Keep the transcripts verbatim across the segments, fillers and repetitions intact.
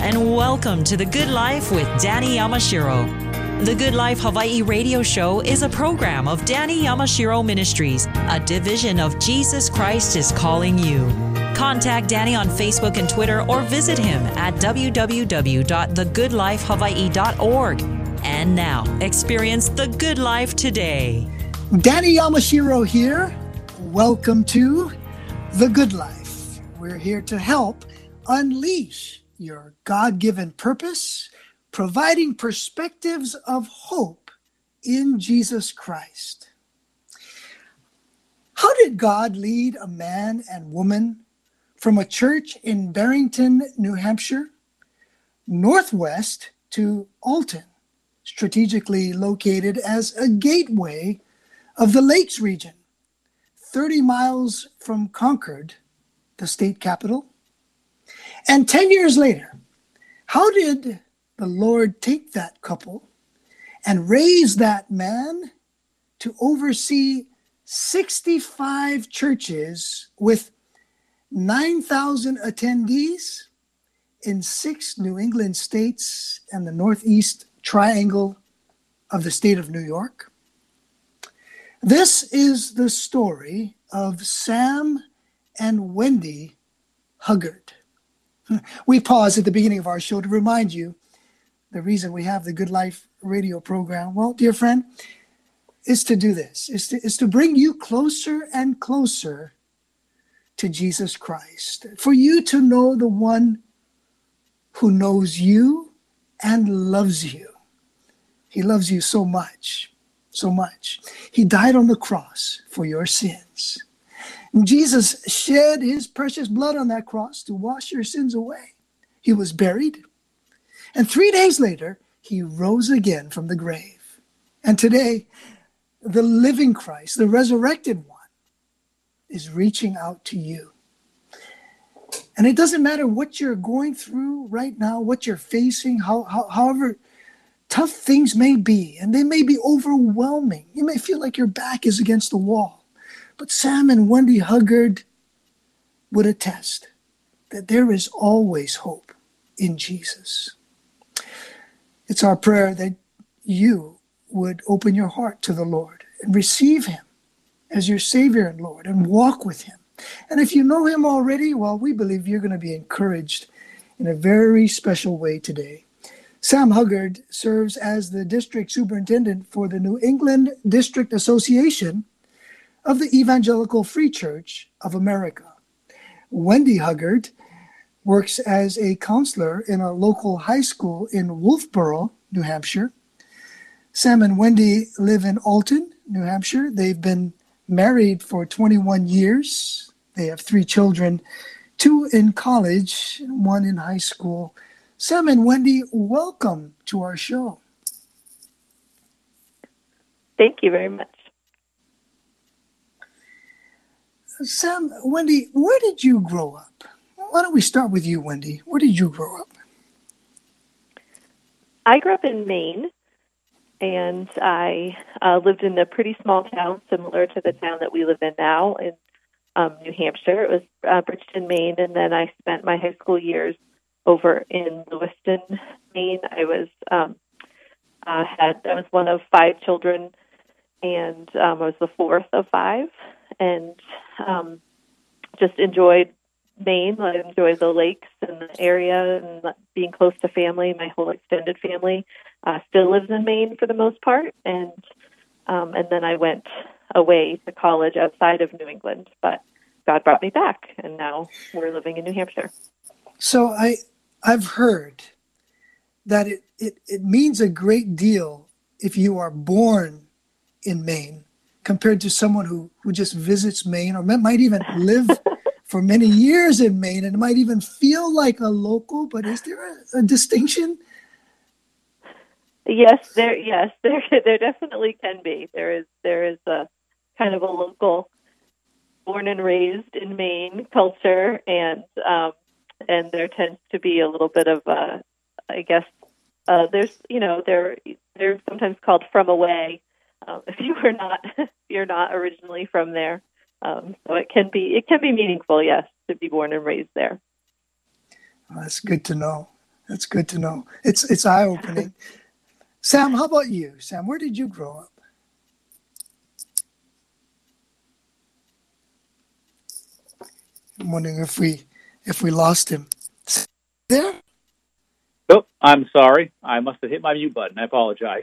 and welcome to The Good Life with Danny Yamashiro. The Good Life Hawaii radio show is a program of Danny Yamashiro Ministries, a division of Jesus Christ is Calling You. Contact Danny on Facebook and Twitter or visit him at w w w dot the good life hawaii dot org. And now, experience the good life today. Danny Yamashiro here. Welcome to The Good Life. We're here to help unleash your God-given purpose, providing perspectives of hope in Jesus Christ. How did God lead a man and woman from a church in Barrington, New Hampshire, northwest to Alton, strategically located as a gateway of the Lakes region, thirty miles from Concord, the state capital? And ten years later, how did the Lord take that couple and raise that man to oversee sixty-five churches with nine thousand attendees in six New England states and the Northeast Triangle of the state of New York? This is the story of Sam and Wendy Huggard. We pause at the beginning of our show to remind you the reason we have the Good Life radio program. Well, dear friend, is to do this, is to, is to bring you closer and closer to Jesus Christ, for you to know the one who knows you and loves you. He loves you so much, so much. He died on the cross for your sins. And Jesus shed his precious blood on that cross to wash your sins away. He was buried. And three days later, he rose again from the grave. And today, the living Christ, the resurrected one, is reaching out to you. And it doesn't matter what you're going through right now, what you're facing, how, how, however tough things may be, and they may be overwhelming. You may feel like your back is against the wall. But Sam and Wendy Huggard would attest that there is always hope in Jesus. It's our prayer that you would open your heart to the Lord and receive him as your Savior and Lord and walk with him. And if you know him already, well, we believe you're going to be encouraged in a very special way today. Sam Huggard serves as the district superintendent for the New England District Association of the Evangelical Free Church of America. Wendy Huggard works as a counselor in a local high school in Wolfboro, New Hampshire. Sam and Wendy live in Alton, New Hampshire. They've been married for twenty-one years. They have three children, two in college, one in high school. Sam and Wendy, welcome to our show. Thank you very much. Sam, Wendy, where did you grow up? Why don't we start with you, Wendy? Where did you grow up? I grew up in Maine, and I uh, lived in a pretty small town similar to the town that we live in now in um, New Hampshire. It was uh, Bridgeton, Maine, and then I spent my high school years over in Lewiston, Maine. I was um, uh, had I was one of five children, and um, I was the fourth of five, and um, just enjoyed Maine. I enjoy the lakes and the area and being close to family. My whole extended family uh, still lives in Maine for the most part, and um, and then I went away to college outside of New England, but God brought me back, and now we're living in New Hampshire. So I, I've heard that it, it, it means a great deal if you are born in Maine compared to someone who, who just visits Maine or might even live for many years in Maine and might even feel like a local. But is there a, a distinction? Yes, there. Yes, there. There definitely can be. There is. There is a kind of a local, born and raised in Maine culture, and um, and there tends to be a little bit of, uh, I guess, uh, there's you know they're they're sometimes called from away um, if you are not if you're not originally from there. Um, so it can be it can be meaningful, yes, to be born and raised there. Well, that's good to know. That's good to know. It's it's eye-opening. Sam, how about you? Sam, where did you grow up? I'm wondering if we if we lost him. There? Oh, I'm sorry. I must have hit my mute button. I apologize.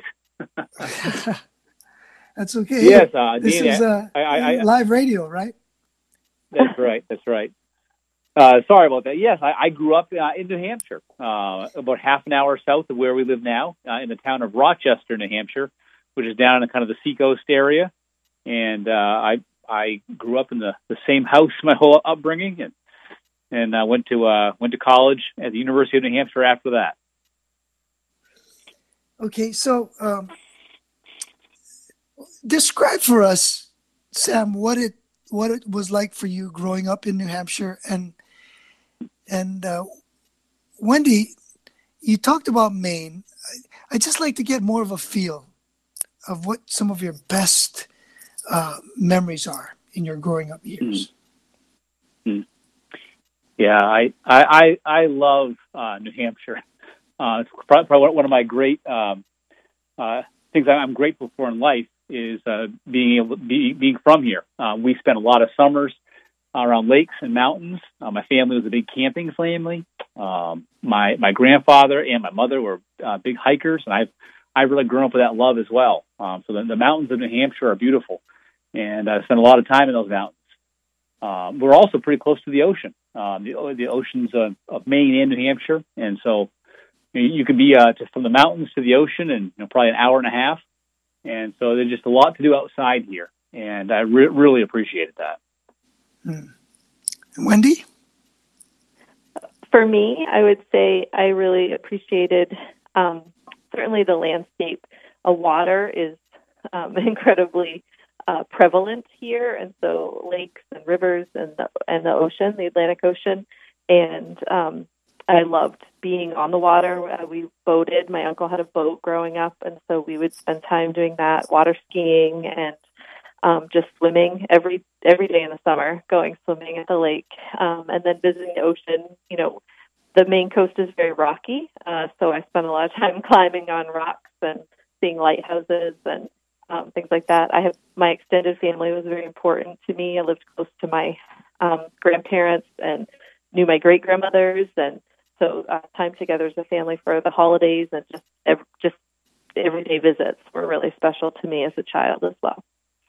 That's okay. Yes, uh, this Danny, is uh, I, I, I, live radio, right? That's right. That's right. Uh, sorry about that. Yes, I, I grew up uh, in New Hampshire, uh, about half an hour south of where we live now, uh, in the town of Rochester, New Hampshire, which is down in kind of the seacoast area. And uh, I I grew up in the, the same house my whole upbringing, and and I uh, went to uh, went to college at the University of New Hampshire after that. Okay, so um, describe for us, Sam, what it what it was like for you growing up in New Hampshire, and and uh, Wendy, you talked about Maine. I, I'd just like to get more of a feel of what some of your best uh, memories are in your growing up years. Mm-hmm. Yeah, I I I love uh, New Hampshire. Uh, it's probably one of my great um, uh, things I'm grateful for in life is uh, being able to be, being from here. Uh, we spent a lot of summers around lakes and mountains. Uh, my family was a big camping family. Um, my my grandfather and my mother were uh, big hikers, and I've I've really grown up with that love as well. Um, so the, the mountains of New Hampshire are beautiful, and I spent a lot of time in those mountains. Um, we're also pretty close to the ocean, um, the, the oceans of, of Maine and New Hampshire, and so you, know, you can be uh, to, from the mountains to the ocean in you know, probably an hour and a half. And so there's just a lot to do outside here, and I re- really appreciated that. Hmm. Wendy? For me, I would say I really appreciated um, certainly the landscape. A water is um, incredibly uh, prevalent here, and so lakes and rivers and the, and the ocean, the Atlantic Ocean, and um, I loved being on the water. Uh, we boated. My uncle had a boat growing up, and so we would spend time doing that, water skiing and um, just swimming every every day in the summer, going swimming at the lake, um, and then visiting the ocean. You know, the Maine coast is very rocky, uh, so I spent a lot of time climbing on rocks and seeing lighthouses and um, things like that. I have my extended family was very important to me. I lived close to my um, grandparents and knew my great grandmothers, and so uh, time together as a family for the holidays and just ev- just everyday visits were really special to me as a child as well.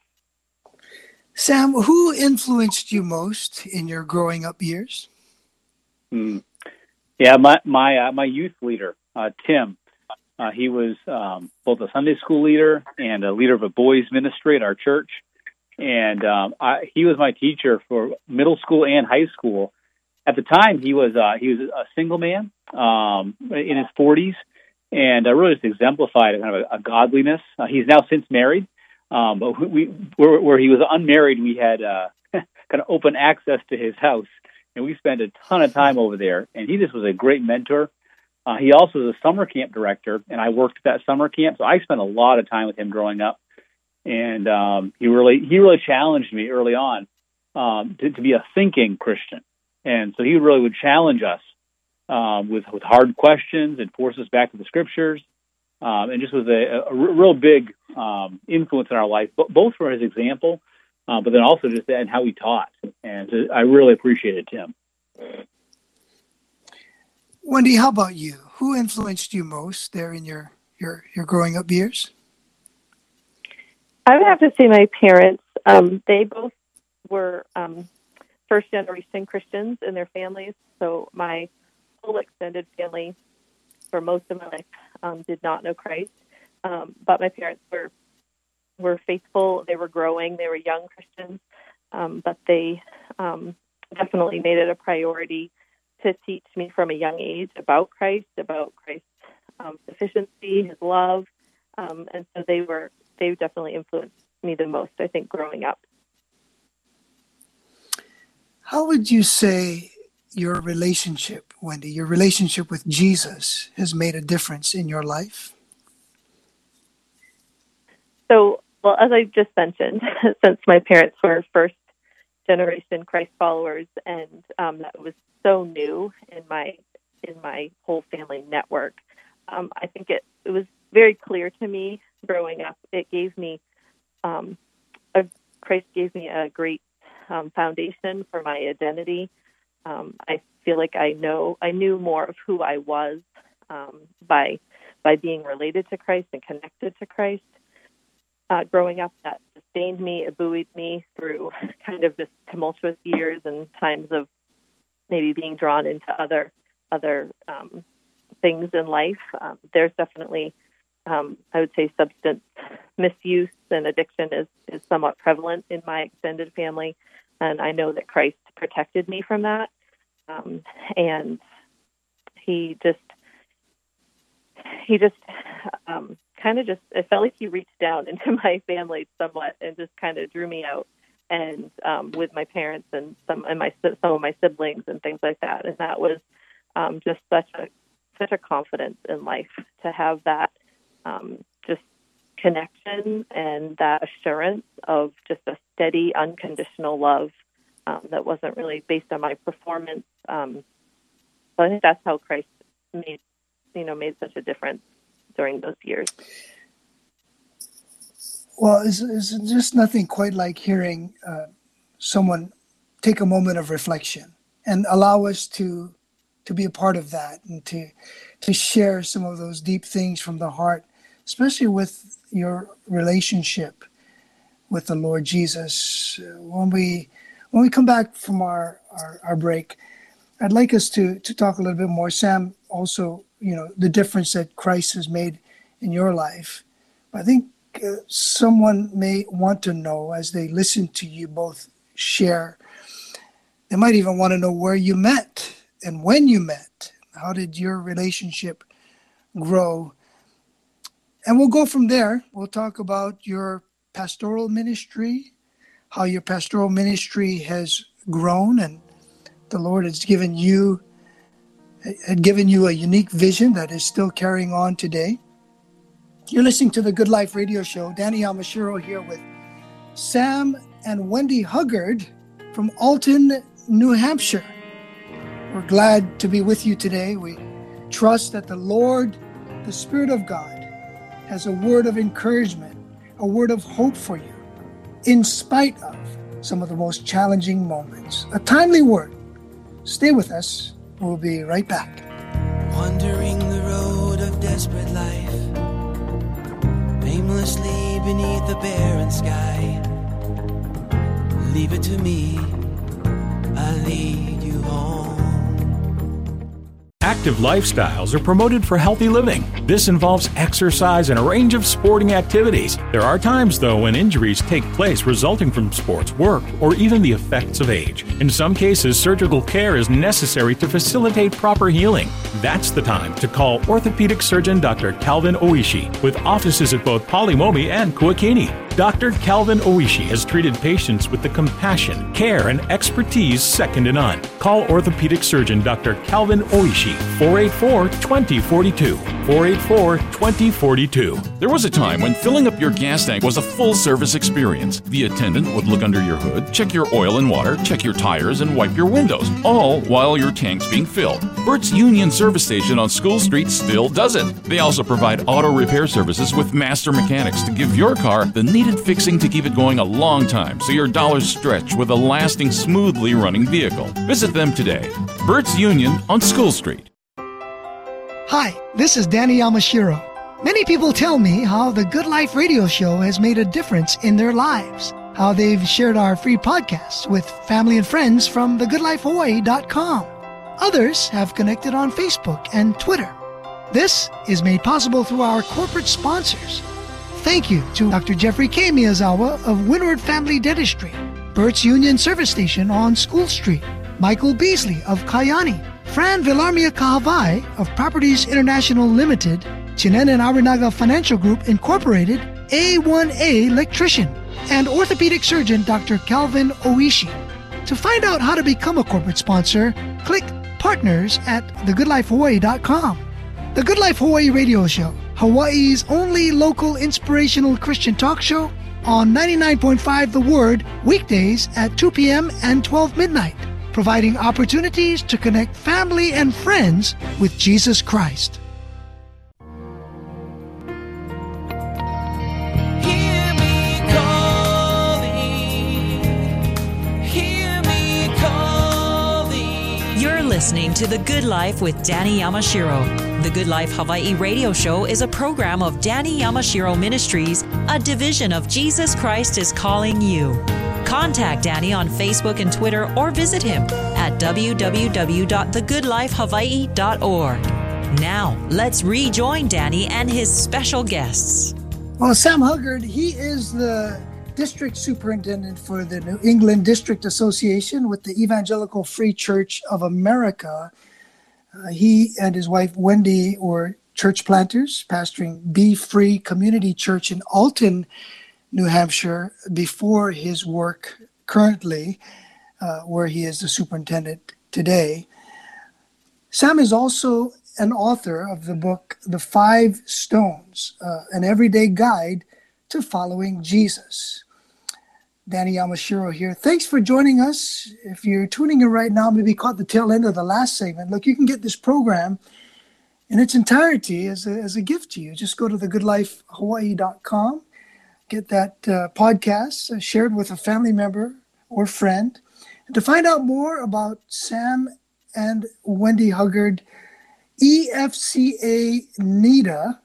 Sam, who influenced you most in your growing up years? Mm. Yeah, my my uh, my youth leader, uh, Tim. Uh, he was um, both a Sunday school leader and a leader of a boys ministry at our church, and um, I, he was my teacher for middle school and high school. At the time, he was uh, he was a single man um, in his forties, and uh, really just exemplified kind of a, a godliness. Uh, he's now since married, um, but we where, where he was unmarried, we had uh, kind of open access to his house, and we spent a ton of time over there. And he just was a great mentor. Uh, he also was a summer camp director, and I worked at that summer camp, so I spent a lot of time with him growing up. And um, he really he really challenged me early on um, to, to be a thinking Christian. And so he really would challenge us um, with with hard questions and force us back to the scriptures, um, and just was a, a real big um, influence in our life, both for his example, uh, but then also just in how he taught. And so I really appreciated Tim. Wendy, how about you? Who influenced you most there in your, your, your growing up years? I would have to say my parents. Um, they both were um, first-generation Christians in their families. So my whole extended family, for most of my life, um, did not know Christ. Um, but my parents were were faithful. They were growing. They were young Christians, um, but they um, definitely made it a priority to teach me from a young age about Christ, about Christ's um, sufficiency, His love, um, and so they were they definitely influenced me the most, I think, growing up. How would you say your relationship, Wendy, your relationship with Jesus has made a difference in your life? So, well, as I just mentioned, since my parents were first generation Christ followers, and um, that was so new in my in my whole family network. Um, I think it, it was very clear to me growing up. It gave me, um, a, Christ gave me a great um, foundation for my identity. Um, I feel like I know, I knew more of who I was um, by by being related to Christ and connected to Christ. Uh, growing up, that sustained me, it buoyed me through kind of this tumultuous years and times of maybe being drawn into other other um, things in life. Um, there's definitely, um, I would say, substance misuse and addiction is, is somewhat prevalent in my extended family, and I know that Christ protected me from that. Um, and he just, he just um, kind of just, it felt like he reached down into my family somewhat and just kind of drew me out, and um, with my parents and some and my some of my siblings and things like that. And that was um, just such a such a confidence in life to have that um, just connection and that assurance of just a steady, unconditional love um, that wasn't really based on my performance. Um, so I think that's how Christ made, you know, made such a difference during those years. Well, it's, it's just nothing quite like hearing uh, someone take a moment of reflection and allow us to to be a part of that and to to share some of those deep things from the heart, especially with your relationship with the Lord Jesus. When we when we come back from our, our, our break, I'd like us to to talk a little bit more. Sam, also, you know, the difference that Christ has made in your life. I think uh, someone may want to know as they listen to you both share. They might even want to know where you met and when you met. How did your relationship grow? And we'll go from there. We'll talk about your pastoral ministry, how your pastoral ministry has grown, and the Lord has given you had given you a unique vision that is still carrying on today. You're listening to the Good Life Radio Show. Danny Yamashiro here with Sam and Wendy Huggard from Alton, New Hampshire. We're glad to be with you today. We trust that the Lord, the Spirit of God, has a word of encouragement, a word of hope for you, in spite of some of the most challenging moments. A timely word. Stay with us. We'll be right back. Wandering the road of desperate life, aimlessly beneath the barren sky. Leave it to me, I'll lead you home. Active lifestyles are promoted for healthy living. This involves exercise and a range of sporting activities. There are times, though, when injuries take place resulting from sports, work, or even the effects of age. In some cases, surgical care is necessary to facilitate proper healing. That's the time to call orthopedic surgeon Doctor Calvin Oishi, with offices at both Polimomi and Kuakini. Doctor Calvin Oishi has treated patients with the compassion, care, and expertise second to none. Call orthopedic surgeon Doctor Calvin Oishi, four eight four, two zero four two, four eight four, two zero four two. There was a time when filling up your gas tank was a full-service experience. The attendant would look under your hood, check your oil and water, check your tires, and wipe your windows, all while your tank's being filled. Burt's Union Service Station on School Street still does it. They also provide auto repair services with master mechanics to give your car the needed fixing to keep it going a long time so your dollars stretch with a lasting, smoothly running vehicle. Visit them today. Burt's Union on School Street. Hi, this is Danny Yamashiro. Many people tell me how the Good Life Radio Show has made a difference in their lives, how they've shared our free podcasts with family and friends from the good life hawaii dot com. Others have connected on Facebook and Twitter. This is made possible through our corporate sponsors. Thank you to Doctor Jeffrey K. Miyazawa of Windward Family Dentistry, Burt's Union Service Station on School Street, Michael Beasley of Kayani, Fran Villarmia Kahavai of Properties International Limited, Chinen and Arinaga Financial Group Incorporated, A one A Electrician, and orthopedic surgeon Doctor Calvin Oishi. To find out how to become a corporate sponsor, click Partners at the good life hawaii dot com. The Good Life Hawaii Radio Show, Hawaii's only local inspirational Christian talk show, on ninety-nine point five The Word, weekdays at two p.m. and twelve midnight. providing opportunities to connect family and friends with Jesus Christ. Hear me calling, hear me calling. You're listening to The Good Life with Danny Yamashiro. The Good Life Hawaii radio show is a program of Danny Yamashiro Ministries, a division of Jesus Christ is Calling You. Contact Danny on Facebook and Twitter or visit him at w w w dot the good life hawaii dot org. Now, let's rejoin Danny and his special guests. Well, Sam Huggard, he is the district superintendent for the New England District Association with the Evangelical Free Church of America. Uh, he and his wife, Wendy, were church planters, pastoring Be Free Community Church in Alton, New Hampshire, before his work currently, uh, where he is the superintendent today. Sam is also an author of the book, The Five Stones, uh, an everyday guide to following Jesus. Danny Yamashiro here. Thanks for joining us. If you're tuning in right now, maybe caught the tail end of the last segment. Look, you can get this program in its entirety as a, as a gift to you. Just go to the good life hawaii dot com, get that uh, podcast uh, shared with a family member or friend. And to find out more about Sam and Wendy Huggard, E F C A N E D A,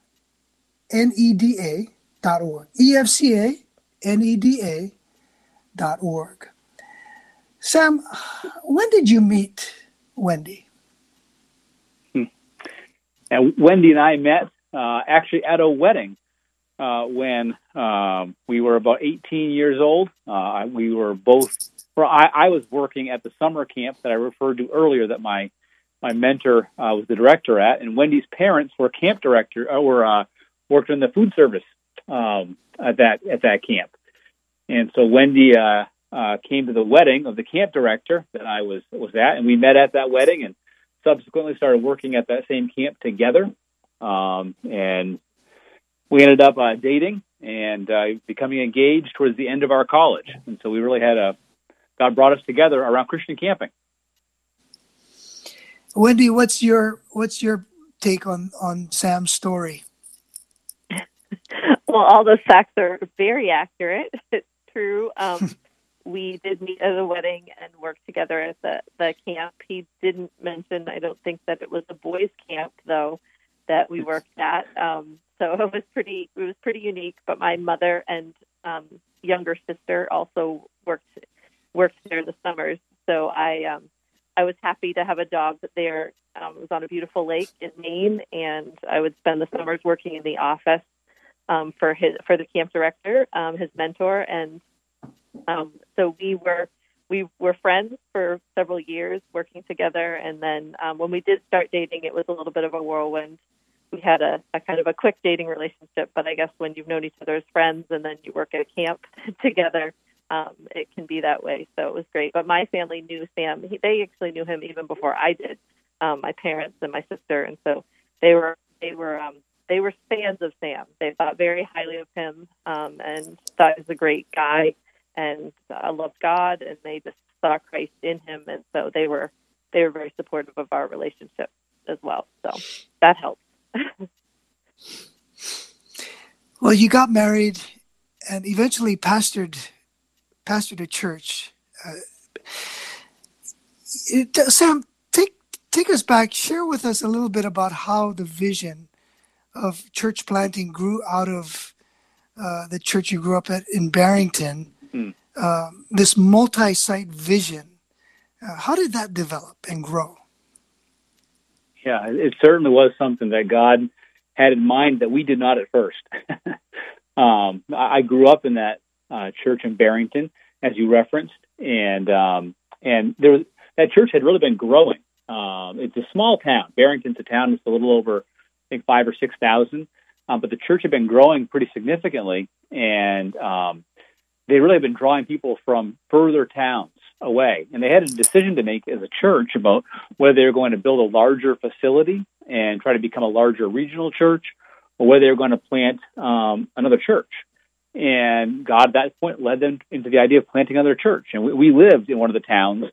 N E D A dot org. E F C A N E D A dot org. Sam, when did you meet Wendy? Hmm. And Wendy and I met uh, actually at a wedding uh, when um, we were about eighteen years old. Uh, we were both, well, I, I was working at the summer camp that I referred to earlier that my my mentor uh, was the director at, and Wendy's parents were camp director, or were uh, worked in the food service um, at that at that camp. And so Wendy uh, uh, came to the wedding of the camp director that I was was at, and we met at that wedding, and subsequently started working at that same camp together. Um, and we ended up uh, dating and uh, becoming engaged towards the end of our college. And so we really had a God brought us together around Christian camping. Wendy, what's your what's your take on on Sam's story? Well, all those facts are very accurate. It's true. Um, we did meet at a wedding and work together at the, the camp. He didn't mention, I don't think, that it was a boys' camp, though, that we worked at. Um, so it was pretty it was pretty unique. But my mother and um, younger sister also worked worked there the summers. So I um, I was happy to have a job there. Um, it was on a beautiful lake in Maine, and I would spend the summers working in the office Um, for his for the camp director, um, his mentor, and um, so we were we were friends for several years, working together. And then um, when we did start dating, it was a little bit of a whirlwind. We had a, a kind of a quick dating relationship, but I guess when you've known each other as friends and then you work at camp together, um, it can be that way. So it was great. But my family knew Sam. He, they actually knew him even before I did. Um, my parents and my sister, and so they were they were. Um, They were fans of Sam. They thought very highly of him um, and thought he was a great guy and uh, loved God, and they just saw Christ in him. And so they were they were very supportive of our relationship as well. So that helped. Well, you got married and eventually pastored pastored a church. Uh, it, Sam, take take us back. Share with us a little bit about how the vision of church planting grew out of uh, the church you grew up at in Barrington, mm. uh, this multi-site vision. Uh, how did that develop and grow? Yeah, it certainly was something that God had in mind that we did not at first. um, I grew up in that uh, church in Barrington, as you referenced, and um, and there was, that church had really been growing. Um, it's a small town. Barrington's a town that's a little over, I think, five or six thousand, um, but the church had been growing pretty significantly, and um, they really had been drawing people from further towns away. And they had a decision to make as a church about whether they were going to build a larger facility and try to become a larger regional church, or whether they were going to plant um, another church. And God, at that point, led them into the idea of planting another church. And we, we lived in one of the towns that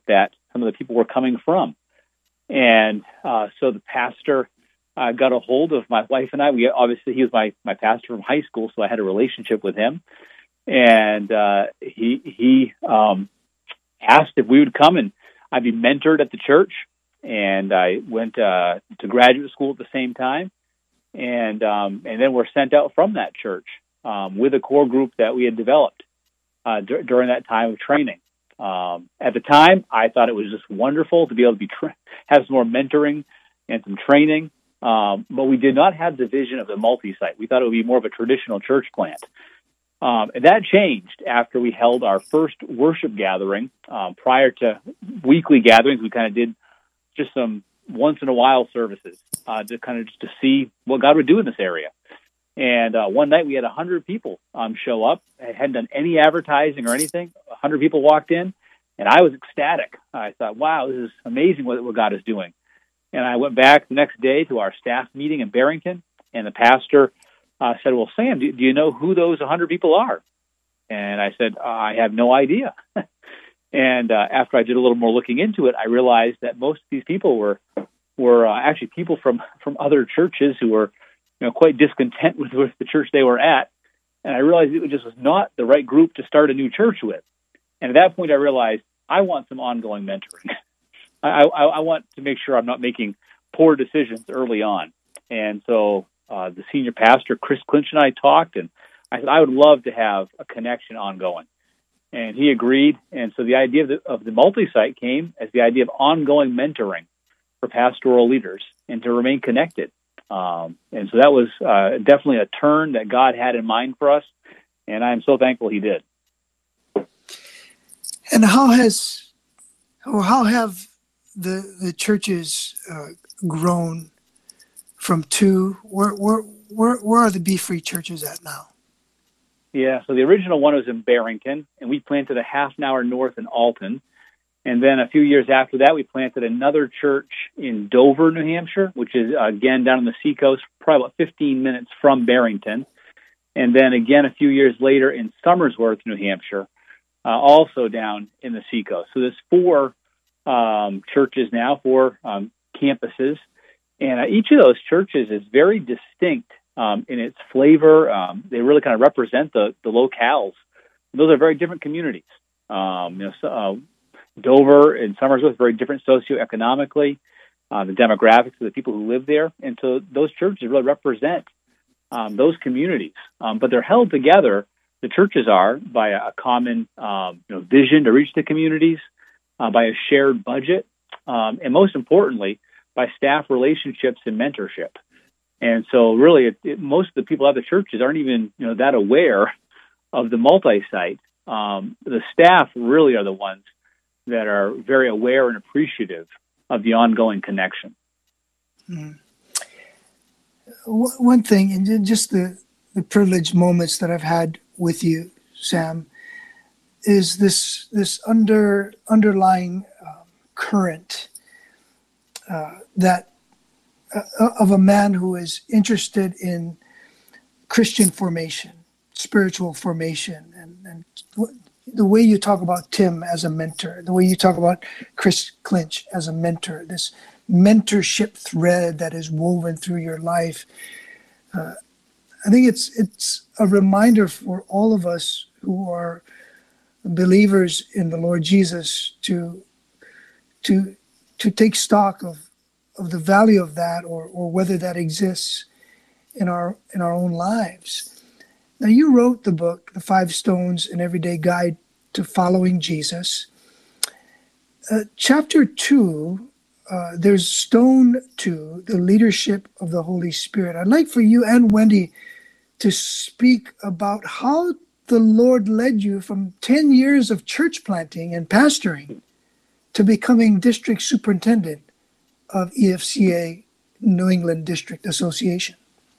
some of the people were coming from. And uh, so the pastor uh, got a hold of my wife and I. We obviously he was my my pastor from high school, so I had a relationship with him. And uh, he he um, asked if we would come and I'd be mentored at the church. And I went uh, to graduate school at the same time, and um, and then we're sent out from that church um, with a core group that we had developed uh, d- during that time of training. Um, at the time, I thought it was just wonderful to be able to be tra- have some more mentoring and some training, um, but we did not have the vision of the multi-site. We thought it would be more of a traditional church plant. Um, and that changed after we held our first worship gathering. Um, prior to weekly gatherings, we kind of did just some once-in-a-while services uh, to kind of just to see what God would do in this area. And uh, one night we had one hundred people um, show up. I hadn't done any advertising or anything. one hundred people walked in, and I was ecstatic. I thought, wow, this is amazing what, what God is doing. And I went back the next day to our staff meeting in Barrington, and the pastor uh, said, well, Sam, do, do you know who those one hundred people are? And I said, I have no idea. And uh, after I did a little more looking into it, I realized that most of these people were were uh, actually people from, from other churches who were, you know, quite discontent with, with the church they were at. And I realized it just was not the right group to start a new church with. And at that point, I realized I want some ongoing mentoring. I, I, I want to make sure I'm not making poor decisions early on. And so uh, the senior pastor, Chris Clinch, and I talked, and I said I would love to have a connection ongoing. And he agreed. And so the idea of the, of the multi-site came as the idea of ongoing mentoring for pastoral leaders and to remain connected. Um, and so that was uh, definitely a turn that God had in mind for us. And I'm so thankful he did. And how has, or how have the the churches uh, grown from two? Where, where, where, where are the Be Free churches at now? Yeah, so the original one was in Barrington, and we planted a half an hour north in Alton. And then a few years after that, we planted another church in Dover, New Hampshire, which is, uh, again, down on the seacoast, probably about fifteen minutes from Barrington. And then again, a few years later in Somersworth, New Hampshire, uh, also down in the seacoast. So there's four um, churches now, four um, campuses. And uh, each of those churches is very distinct Um, in its flavor. Um, they really kind of represent the, the locales. Those are very different communities. Um, you know, so, uh, Dover and Somersworth, very different socioeconomically, uh, the demographics of the people who live there. And so those churches really represent um, those communities. Um, but they're held together, the churches are, by a, a common um, you know, vision to reach the communities, uh, by a shared budget, um, and most importantly, by staff relationships and mentorship. And so really, it, it, most of the people at the churches aren't even, you know, that aware of the multi-site. Um, the staff really are the ones that are very aware and appreciative of the ongoing connection. Mm. One thing, and just the, the privileged moments that I've had with you, Sam, is this this under underlying um, current uh, that Uh, of a man who is interested in Christian formation, spiritual formation, and, and the way you talk about Tim as a mentor, the way you talk about Chris Clinch as a mentor, this mentorship thread that is woven through your life. Uh, I think it's it's a reminder for all of us who are believers in the Lord Jesus to to to take stock of of the value of that, or or whether that exists in our in our own lives. Now, you wrote the book, The Five Stones: An Everyday Guide to Following Jesus. Uh, chapter two, uh, there's stone two, the leadership of the Holy Spirit. I'd like for you and Wendy to speak about how the Lord led you from ten years of church planting and pastoring to becoming district superintendent of E F C A New England District Association.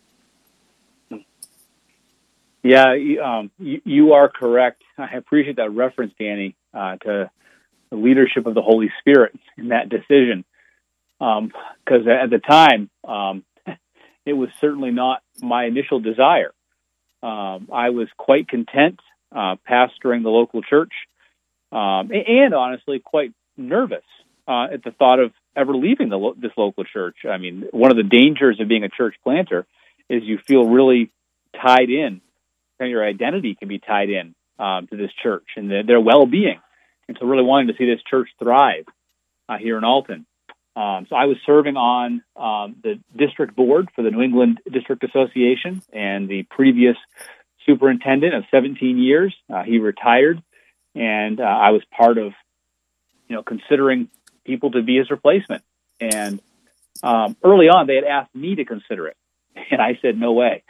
Yeah, um, you, you are correct. I appreciate that reference, Danny, uh, to the leadership of the Holy Spirit in that decision. Because um, at the time, um, it was certainly not my initial desire. Um, I was quite content uh, pastoring the local church, um, and honestly quite nervous uh, at the thought of ever leaving the lo- this local church. I mean, one of the dangers of being a church planter is you feel really tied in, and your identity can be tied in um, to this church and the, their well-being. And so really wanting to see this church thrive uh, here in Alton. Um, so I was serving on um, the district board for the New England District Association, and the previous superintendent of seventeen years, uh, he retired, and uh, I was part of, you know, considering people to be his replacement. And um, early on, they had asked me to consider it, and I said, no way.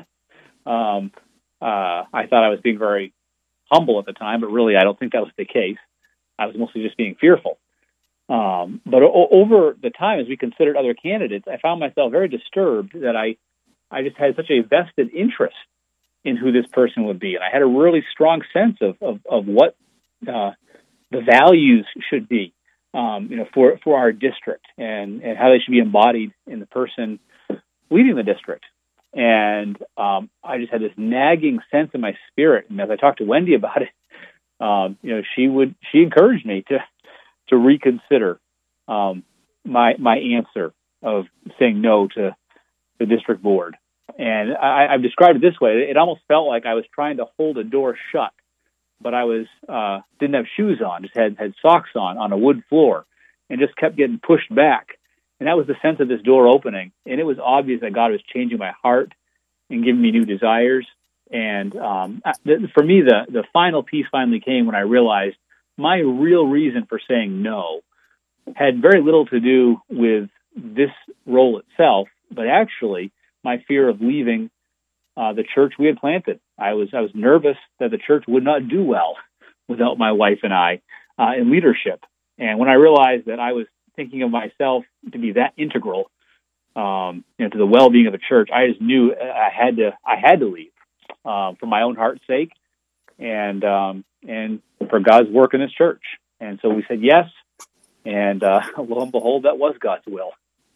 um, uh, I thought I was being very humble at the time, but really I don't think that was the case. I was mostly just being fearful. Um, but o- over the time, as we considered other candidates, I found myself very disturbed that I, I just had such a vested interest in who this person would be. And I had a really strong sense of, of, of what uh, the values should be, um, you know, for, for our district, and, and how they should be embodied in the person leading the district. And um, I just had this nagging sense in my spirit. And as I talked to Wendy about it, um, you know, she would she encouraged me to to reconsider um, my my answer of saying no to the district board. And I, I've described it this way: it almost felt like I was trying to hold a door shut, but I was uh, didn't have shoes on, just had had socks on on a wood floor, and just kept getting pushed back. And that was the sense of this door opening. And it was obvious that God was changing my heart and giving me new desires. And um, for me, the, the final piece finally came when I realized my real reason for saying no had very little to do with this role itself, but actually my fear of leaving uh, the church we had planted. I was I was nervous that the church would not do well without my wife and I uh, in leadership. And when I realized that I was thinking of myself to be that integral, um, you know, to the well-being of the church, I just knew I had to. I had to leave uh, for my own heart's sake, and um, and for God's work in this church. And so we said yes, and uh, lo and behold, that was God's will.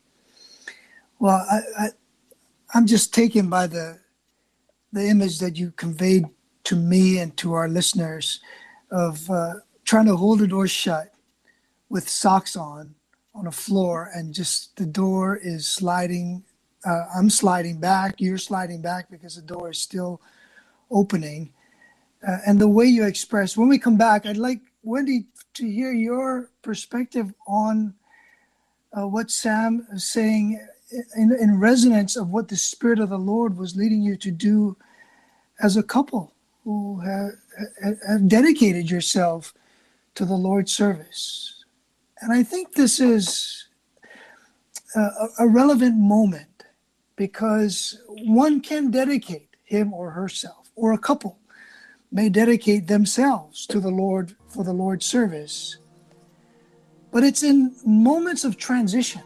Well, I, I, I'm just taken by the the image that you conveyed to me and to our listeners of uh, trying to hold the door shut with socks on. on a floor, and just the door is sliding. Uh, I'm sliding back. You're sliding back because the door is still opening. Uh, and the way you express, when we come back, I'd like Wendy to hear your perspective on uh, what Sam is saying in, in resonance of what the Spirit of the Lord was leading you to do as a couple who have, have dedicated yourself to the Lord's service. And I think this is a, a relevant moment, because one can dedicate him or herself, or a couple may dedicate themselves to the Lord for the Lord's service. But it's in moments of transition.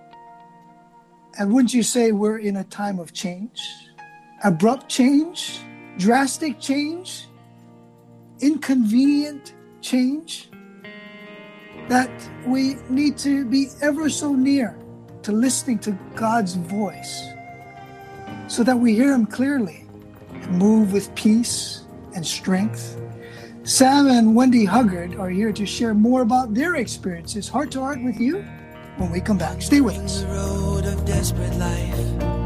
And wouldn't you say we're in a time of change? Abrupt change, drastic change, inconvenient change, that we need to be ever so near to listening to God's voice so that we hear him clearly and move with peace and strength. Sam and Wendy Huggard are here to share more about their experiences, heart to heart with you, when we come back. Stay with us. The road of desperate life,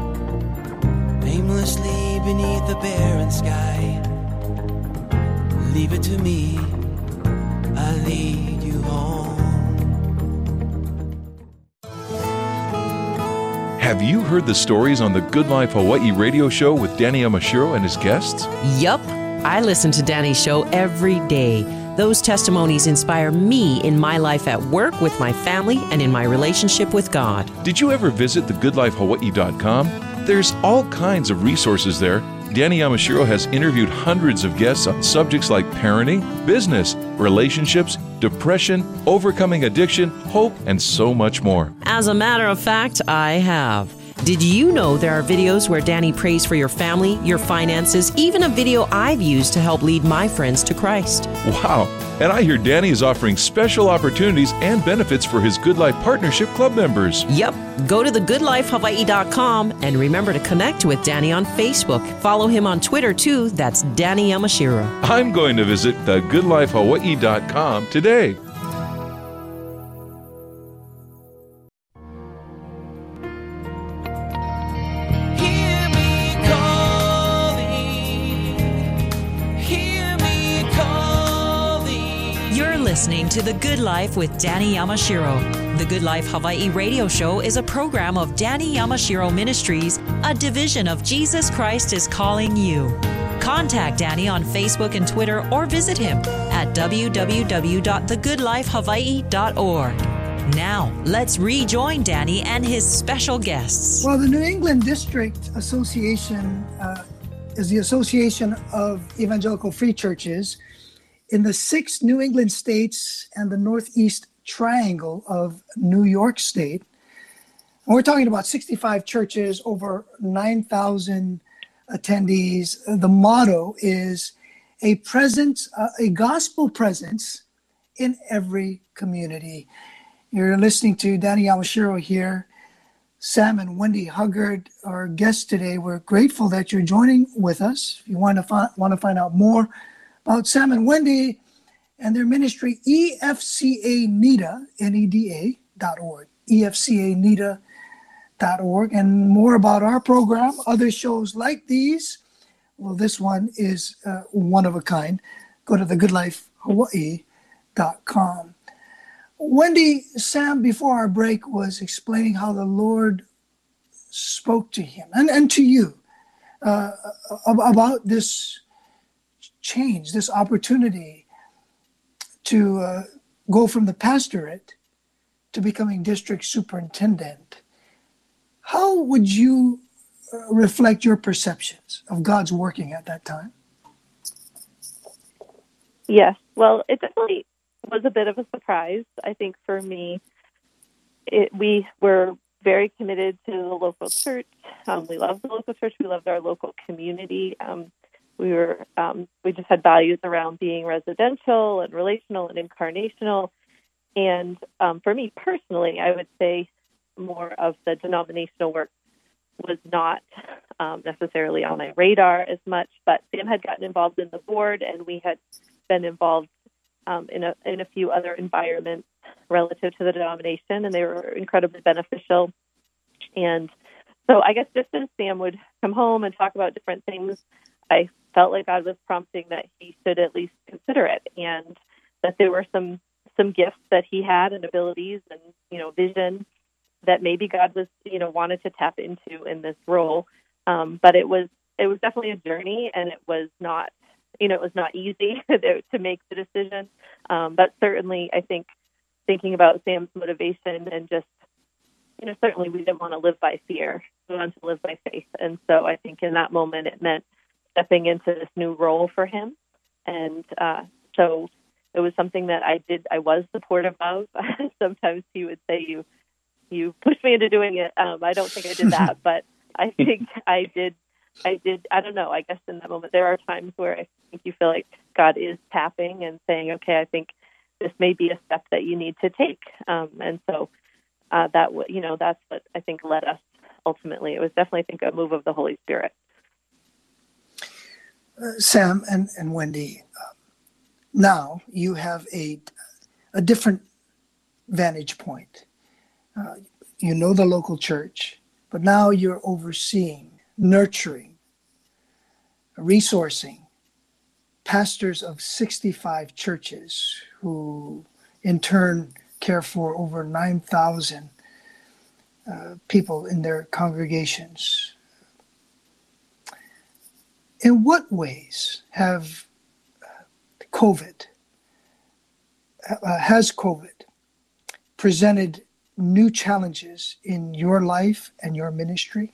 aimlessly beneath the barren sky. Leave it to me, I lead you home. Have you heard the stories on the Good Life Hawaii radio show with Danny Yamashiro and his guests? Yup. I listen to Danny's show every day. Those testimonies inspire me in my life at work, with my family, and in my relationship with God. Did you ever visit the good life hawaii dot com? There's all kinds of resources there. Danny Yamashiro has interviewed hundreds of guests on subjects like parenting, business, relationships, depression, overcoming addiction, hope, and so much more. As a matter of fact, I have. Did you know there are videos where Danny prays for your family, your finances, even a video I've used to help lead my friends to Christ? Wow. And I hear Danny is offering special opportunities and benefits for his Good Life Partnership Club members. Yep. Go to the good life hawaii dot com and remember to connect with Danny on Facebook. Follow him on Twitter too. That's Danny Yamashiro. I'm going to visit the good life hawaii dot com today. listening to The Good Life with Danny Yamashiro. The Good Life Hawaii radio show is a program of Danny Yamashiro Ministries, a division of Jesus Christ is Calling You. Contact Danny on Facebook and Twitter or visit him at w w w dot the good life hawaii dot org. Now, let's rejoin Danny and his special guests. Well, the New England District Association uh, is the Association of Evangelical Free Churches in the six New England states and the Northeast Triangle of New York State. And we're talking about sixty-five churches, over nine thousand attendees. The motto is a presence, uh, a gospel presence in every community. You're listening to Danny Yamashiro here. Sam and Wendy Huggard, our guests today. We're grateful that you're joining with us. If you want to find, want to find out more about Sam and Wendy and their ministry, E F C A N E D A, N E D A dot org, E F C A N E D A dot org, and more about our program, other shows like these. Well, this one is uh, one of a kind. Go to the good life hawaii dot com. Wendy, Sam, before our break, was explaining how the Lord spoke to him and, and to you uh, about this change, this opportunity to uh, go from the pastorate to becoming district superintendent. How would you uh, reflect your perceptions of God's working at that time? Yes, well, it definitely was a bit of a surprise. I think for me, it, we were very committed to the local church. Um, we loved the local church. We loved our local community. Um, we were um, we just had values around being residential and relational and incarnational. And um, for me personally, I would say more of the denominational work was not um, necessarily on my radar as much. But Sam had gotten involved in the board, and we had been involved Um, in a in a few other environments relative to the denomination, and they were incredibly beneficial. And so I guess just as Sam would come home and talk about different things, I felt like God was prompting that he should at least consider it, and that there were some some gifts that he had and abilities and, you know, vision that maybe God was, you know, wanted to tap into in this role. Um, but it was it was definitely a journey, and it was not You know, it was not easy to make the decision, um, but certainly I think thinking about Sam's motivation and just, you know, certainly we didn't want to live by fear. We wanted to live by faith. And so I think in that moment it meant stepping into this new role for him. And uh, so it was something that I did, I was supportive of. Sometimes he would say, you you pushed me into doing it. Um, I don't think I did that, but I think I did I did, I don't know, I guess in that moment, there are times where I think you feel like God is tapping and saying, okay, I think this may be a step that you need to take. Um, and so uh, that, you know, that's what I think led us ultimately. It was definitely, I think, a move of the Holy Spirit. Uh, Sam and, and Wendy, uh, now you have a, a different vantage point. Uh, you know the local church, but now you're overseeing, nurturing, resourcing pastors of sixty-five churches who in turn care for over nine thousand uh, people in their congregations. In what ways have COVID, uh, has COVID presented new challenges in your life and your ministry?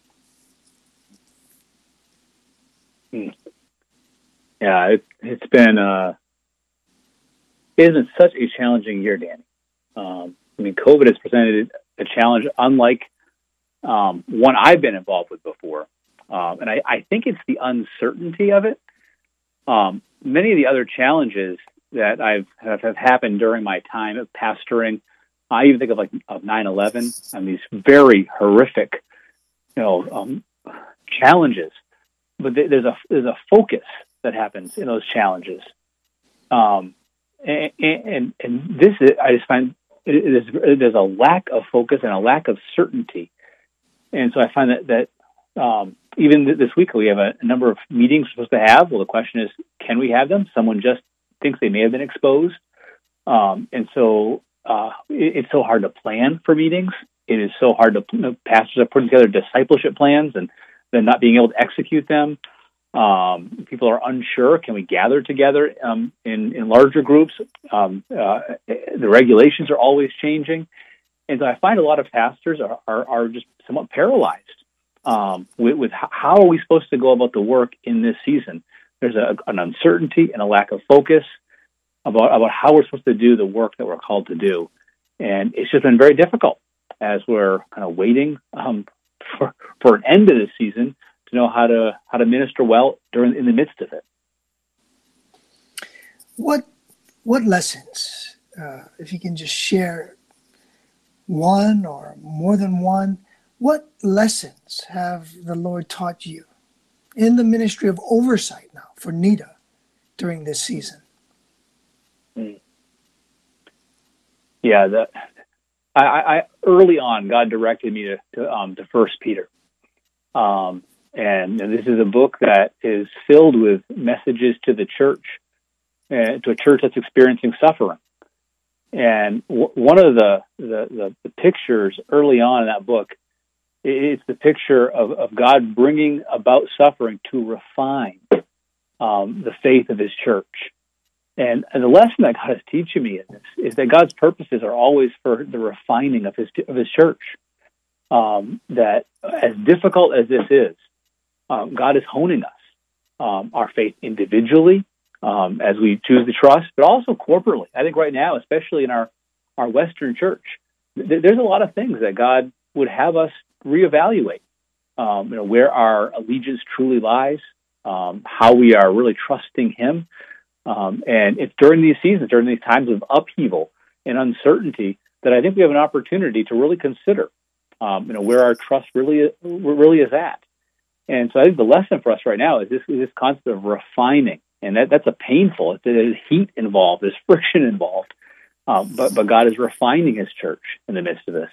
Yeah, it, it's been uh, it isn't such a challenging year, Danny. Um, I mean, COVID has presented a challenge unlike um, one I've been involved with before, um, and I, I think it's the uncertainty of it. Um, many of the other challenges that I've have, have happened during my time of pastoring, I even think of like of nine eleven and these very horrific, you know, um, challenges. But there's a there's a focus that happens in those challenges, um, and, and and this is, I just find it is, there's a lack of focus and a lack of certainty, and so I find that that um, even this week we have a, a number of meetings we're supposed to have. Well, the question is, can we have them? Someone just thinks they may have been exposed, Um, and so uh, it, it's so hard to plan for meetings. It is so hard to, you know, pastors are putting together discipleship plans and then not being able to execute them. Um, people are unsure. Can we gather together um, in, in larger groups? Um, uh, the regulations are always changing. And so I find a lot of pastors are, are, are just somewhat paralyzed um, with, with how are we supposed to go about the work in this season. There's a, an uncertainty and a lack of focus about, about how we're supposed to do the work that we're called to do. And it's just been very difficult as we're kind of waiting um, for, for an end to this season to know how to how to minister well during in the midst of it. What what lessons, uh, if you can just share one or more than one, what lessons have the Lord taught you in the ministry of oversight now for NIDA during this season? Mm. Yeah, that I, I early on God directed me to to, um, to First Peter. Um, And, and this is a book that is filled with messages to the church, uh, to a church that's experiencing suffering. And w- one of the, the, the, the pictures early on in that book, it's the picture of, of God bringing about suffering to refine um, the faith of his church. And, and the lesson that God is teaching me in this is that God's purposes are always for the refining of his of his church. Um, that as difficult as this is, Um, God is honing us, um, our faith individually um, as we choose to trust, but also corporately. I think right now, especially in our, our Western church, th- there's a lot of things that God would have us reevaluate. Um, you know, where our allegiance truly lies, um, how we are really trusting Him, um, and it's during these seasons, during these times of upheaval and uncertainty, that I think we have an opportunity to really consider, um, you know, where our trust really really is at. And so I think the lesson for us right now is this, this concept of refining. And that, that's a painful, there's heat involved, there's friction involved. Um, but, but God is refining his church in the midst of this.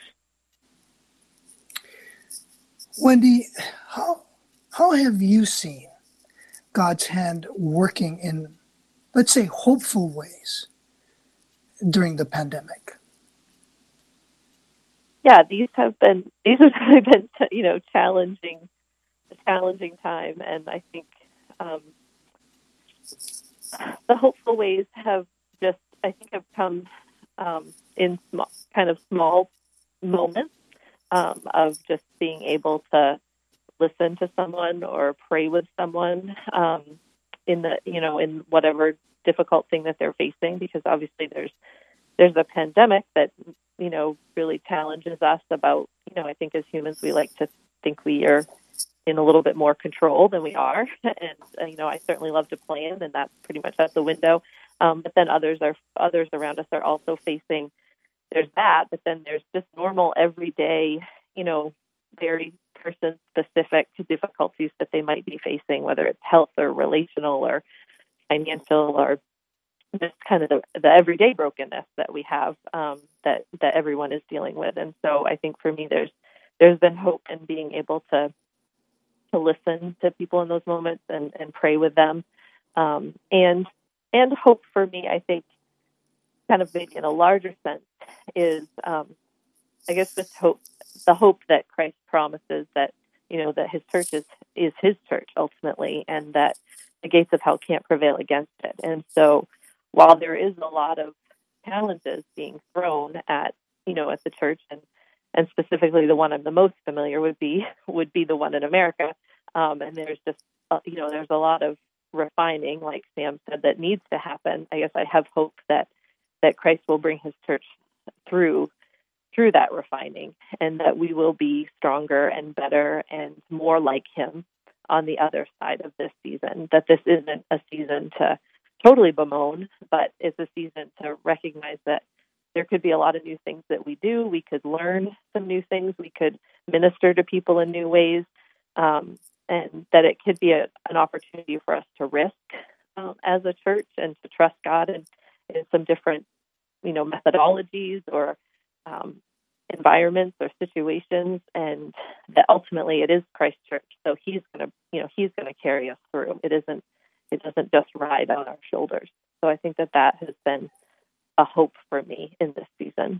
Wendy, how, how have you seen God's hand working in, let's say, hopeful ways during the pandemic? Yeah, these have been, these have really been, you know, challenging challenging time, and I think um, the hopeful ways have just, I think, have come um, in small, kind of small moments um, of just being able to listen to someone or pray with someone um, in the, you know, in whatever difficult thing that they're facing, because obviously there's there's a pandemic that, you know, really challenges us about, you know, I think as humans we like to think we are in a little bit more control than we are. And, uh, you know, I certainly love to plan, and that's pretty much out the window. Um, but then others are, others around us are also facing, there's that, but then there's just normal, everyday, you know, very person-specific difficulties that they might be facing, whether it's health or relational or financial or just kind of the, the everyday brokenness that we have um, that, that everyone is dealing with. And so I think for me, there's, there's been hope in being able to to listen to people in those moments and, and pray with them. Um, and and hope for me, I think, kind of maybe in a larger sense, is, um, I guess, this hope, the hope that Christ promises that, you know, that his church is, is his church ultimately, and that the gates of hell can't prevail against it. And so while there is a lot of challenges being thrown at, you know, at the church, and and specifically the one I'm the most familiar would be would be the one in America. Um, and there's just, uh, you know, there's a lot of refining, like Sam said, that needs to happen. I guess I have hope that that Christ will bring his church through through that refining, and that we will be stronger and better and more like him on the other side of this season. That this isn't a season to totally bemoan, but it's a season to recognize that there could be a lot of new things that we do. We could learn some new things. We could minister to people in new ways, um, and that it could be a, an opportunity for us to risk um, as a church and to trust God in, in some different, you know, methodologies or um, environments or situations, and that ultimately it is Christ's church. So He's going to, you know, He's going to carry us through. It isn't, it doesn't just ride on our shoulders. So I think that that has been a hope for me in this season.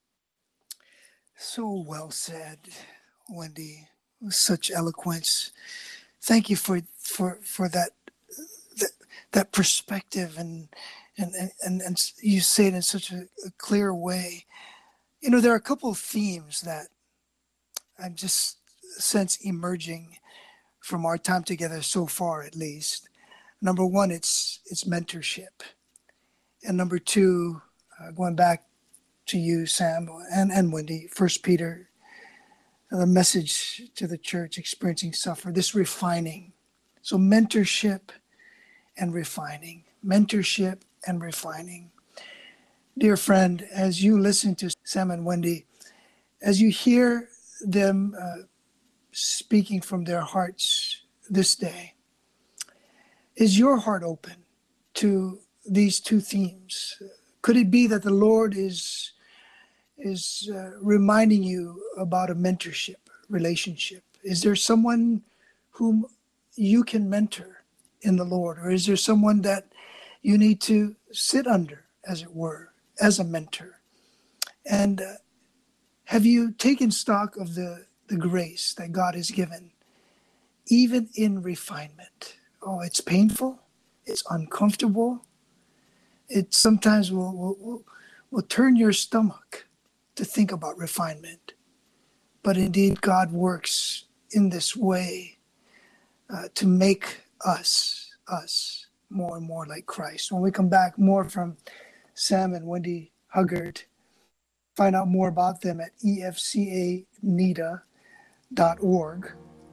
So well said, Wendy. Such eloquence. Thank you for for for that that, that perspective, and and, and and you say it in such a, a clear way. You know, there are a couple of themes that I just sense emerging from our time together so far, at least. Number one, it's it's mentorship, and number two, uh, going back to you, Sam, and and Wendy, First Peter. The message to the church experiencing suffering, this refining. So mentorship and refining, mentorship and refining. Dear friend, as you listen to Sam and Wendy, as you hear them uh, speaking from their hearts this day, is your heart open to these two themes? Could it be that the Lord is is uh, reminding you about a mentorship relationship? Is there someone whom you can mentor in the Lord? Or is there someone that you need to sit under, as it were, as a mentor? And uh, have you taken stock of the, the grace that God has given, even in refinement? Oh, it's painful. It's uncomfortable. It sometimes will, will, will, will turn your stomach to think about refinement. But indeed, God works in this way uh, to make us, us, more and more like Christ. When we come back, more from Sam and Wendy Huggard. Find out more about them at E F C A N E D A dot org.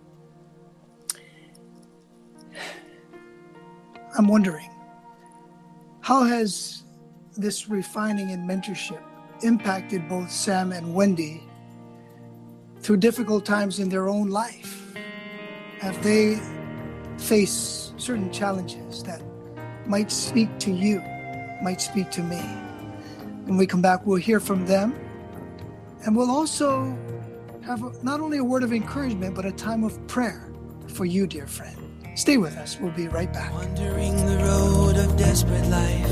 I'm wondering, how has this refining and mentorship impacted both Sam and Wendy through difficult times in their own life? Have they faced certain challenges that might speak to you, might speak to me? When we come back, we'll hear from them, and we'll also have a, not only a word of encouragement, but a time of prayer for you, dear friend. Stay with us. We'll be right back. Wandering the road of desperate life,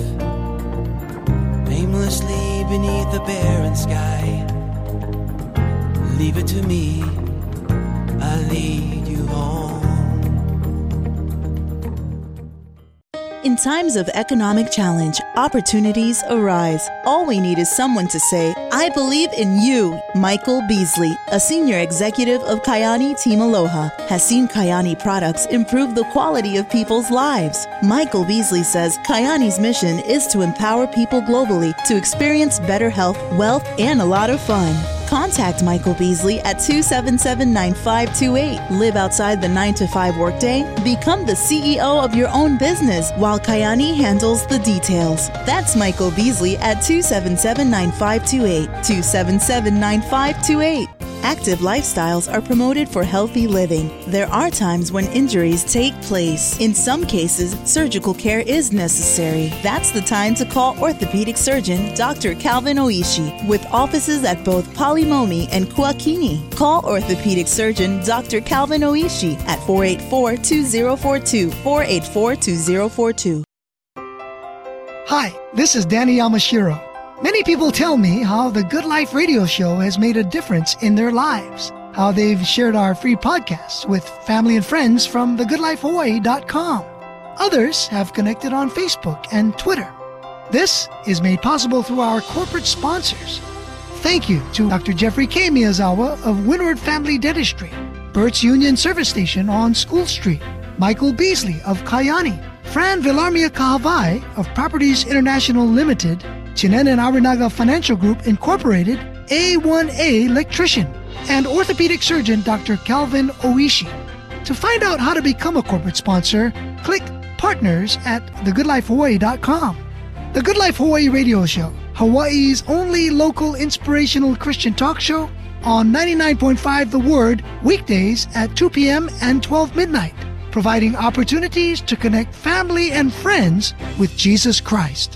aimlessly beneath the barren sky. Leave it to me, I'll lead you home. In times of economic challenge, opportunities arise. All we need is someone to say, I believe in you. Michael Beasley, a senior executive of Kyani Team Aloha, has seen Kyani products improve the quality of people's lives. Michael Beasley says Kyani's mission is to empower people globally to experience better health, wealth, and a lot of fun. Contact Michael Beasley at two seven seven, nine five two eight. Live outside the nine to five workday. Become the C E O of your own business while Kyani handles the details. That's Michael Beasley at two seven seven, nine five two eight. two seven seven, nine five two eight. Active lifestyles are promoted for healthy living. There are times when injuries take place. In some cases, surgical care is necessary. That's the time to call orthopedic surgeon Doctor Calvin Oishi, with offices at both Palimomi and Kuakini. Call orthopedic surgeon Doctor Calvin Oishi at four eight four, two zero four two, four eight four, two zero four two. Hi, this is Danny Yamashiro. Many people tell me how the Good Life radio show has made a difference in their lives, how they've shared our free podcasts with family and friends from the good life hawaii dot com. Others have connected on Facebook and Twitter. This is made possible through our corporate sponsors. Thank you to Doctor Jeffrey K. Miyazawa of Windward Family Dentistry, Burt's Union Service Station on School Street, Michael Beasley of Kyani, Fran Villarmia Kahavai of Properties International Limited, Chinen and Arinaga Financial Group Incorporated, A one A Electrician, and orthopedic surgeon Doctor Calvin Oishi. To find out how to become a corporate sponsor, click Partners at the good life hawaii dot com. The Good Life Hawaii Radio Show, Hawaii's only local inspirational Christian talk show, on ninety-nine point five The Word, weekdays at two p.m. and twelve midnight, providing opportunities to connect family and friends with Jesus Christ.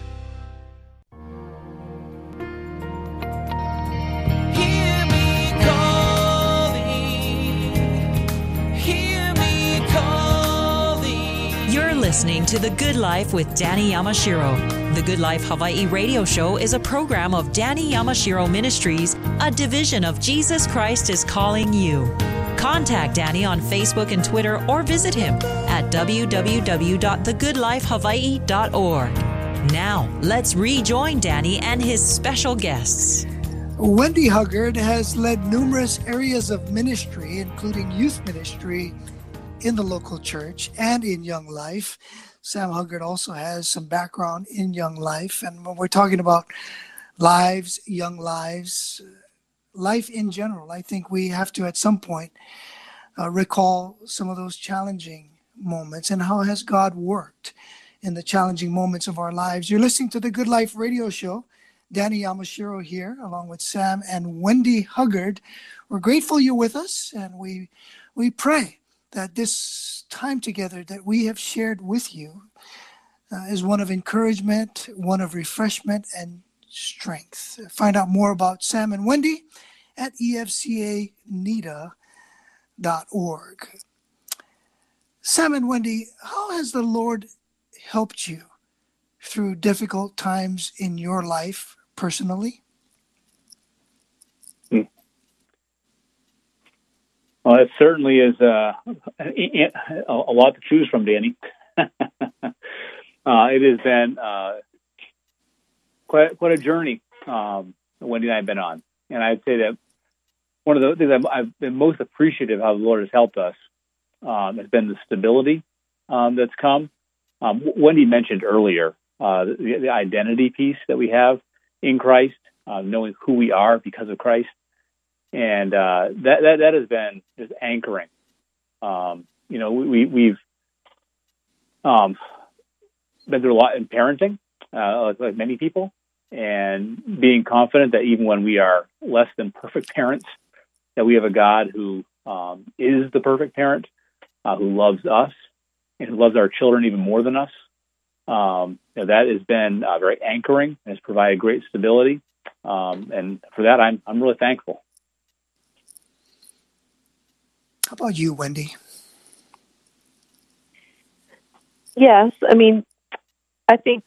Listening to The Good Life with Danny Yamashiro. The Good Life Hawaii radio show is a program of Danny Yamashiro Ministries, a division of Jesus Christ is Calling You. Contact Danny on Facebook and Twitter or visit him at w w w dot the good life hawaii dot org. Now, let's rejoin Danny and his special guests. Wendy Huggard has led numerous areas of ministry, including youth ministry in the local church and in Young Life. Sam Huggard also has some background in Young Life. And when we're talking about lives, young lives, life in general, I think we have to at some point uh, recall some of those challenging moments and how has God worked in the challenging moments of our lives. You're listening to the Good Life radio show. Danny Yamashiro here, along with Sam and Wendy Huggard. We're grateful you're with us, and we we pray that this time together that we have shared with you uh, is one of encouragement, one of refreshment and strength. Find out more about Sam and Wendy at e f c a n e d a dot org. Sam and Wendy, how has the Lord helped you through difficult times in your life personally? Hmm. Well, it certainly is uh, a, a lot to choose from, Danny. uh, it has been uh, quite quite a journey um, Wendy and I have been on. And I'd say that one of the things I've, I've been most appreciative of how the Lord has helped us um, has been the stability um, that's come. Um, Wendy mentioned earlier uh, the, the identity piece that we have in Christ, uh, knowing who we are because of Christ. And uh, that, that that has been just anchoring. Um, you know, we, we've um, been through a lot in parenting, uh, like, like many people, and being confident that even when we are less than perfect parents, that we have a God who um, is the perfect parent, uh, who loves us, and who loves our children even more than us. Um, you know, that has been uh, very anchoring and has provided great stability. Um, and for that, I'm I'm really thankful. How about you, Wendy? Yes, I mean, I think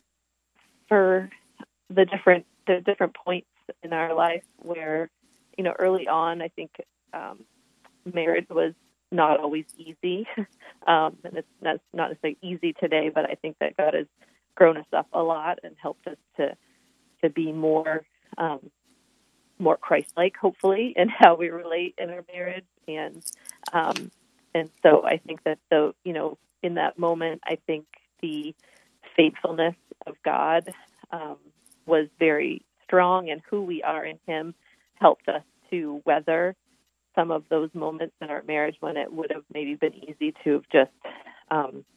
for the different the different points in our life where, you know, early on, I think um, marriage was not always easy, um, and it's not, not necessarily easy today, but I think that God has grown us up a lot and helped us to to be more um, more Christ-like, hopefully, in how we relate in our marriage, and um, and so I think that the you know in that moment, I think the faithfulness of God um, was very strong, and who we are in Him helped us to weather some of those moments in our marriage when it would have maybe been easy to have just um,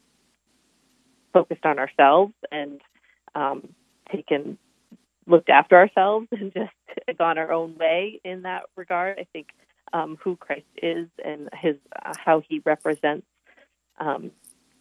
focused on ourselves and um, taken, looked after ourselves and just gone our own way in that regard. I think um, who Christ is and his uh, how he represents um,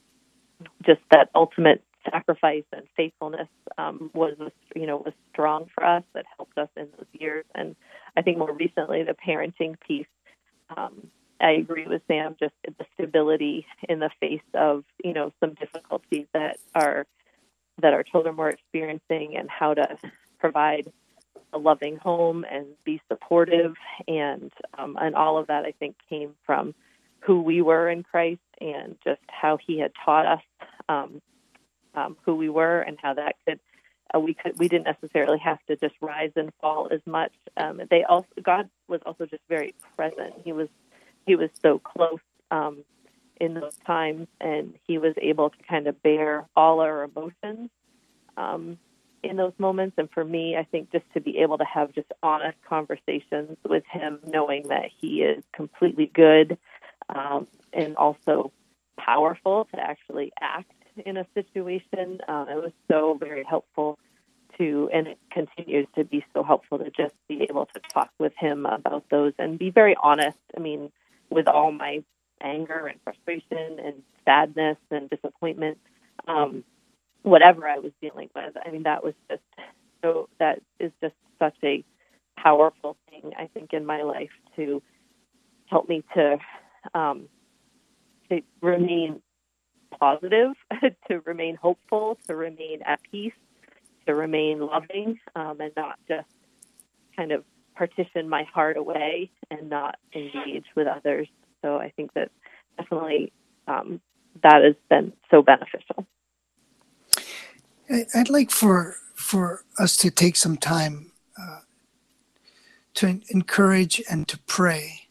just that ultimate sacrifice and faithfulness um, was, you know, was strong for us. That helped us in those years. And I think more recently, the parenting piece. Um, I agree with Sam, just the stability in the face of, you know, some difficulties that our that our children were experiencing, and how to provide a loving home and be supportive, and um, and all of that I think came from who we were in Christ and just how He had taught us um, um, who we were, and how that could uh, we could we didn't necessarily have to just rise and fall as much. Um, they also God was also just very present. He was he was so close um, in those times, and He was able to kind of bear all our emotions um, in those moments. And for me, I think just to be able to have just honest conversations with Him, knowing that He is completely good um, and also powerful to actually act in a situation. Um, it was so very helpful to, and it continues to be so helpful to just be able to talk with Him about those and be very honest. I mean, with all my anger and frustration and sadness and disappointment, um, whatever I was dealing with, I mean, that was just so, that is just such a powerful thing, I think, in my life to help me to, um, to remain positive, to remain hopeful, to remain at peace, to remain loving, um, and not just kind of partition my heart away and not engage with others. So I think that definitely um, that has been so beneficial. I'd like for for us to take some time uh, to encourage and to pray.